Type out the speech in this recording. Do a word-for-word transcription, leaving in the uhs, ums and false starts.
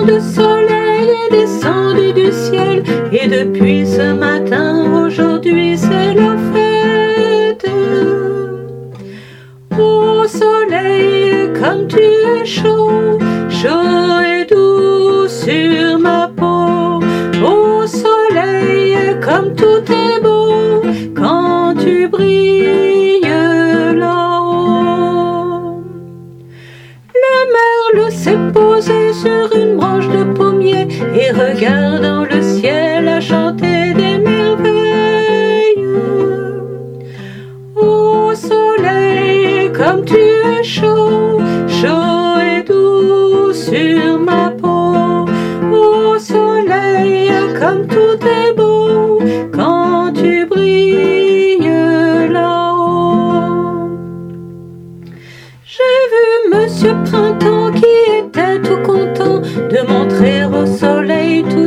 de soleil est descendu du ciel, et depuis ce matin, aujourd'hui c'est la fête. Ô soleil, comme tu es chaud, chaud et doux sur ma peau. Ô soleil, comme tout est beau quand tu brilles là-haut. Le merle s'est posé sur une branche de pommier et regardant le ciel a chanté des merveilles. Ô soleil, comme tu es chaud, chaud et doux sur ma peau. Ô soleil, comme tout est beau quand tu brilles là-haut. J'ai vu Monsieur Printemps qui était tout content de montrer au soleil tout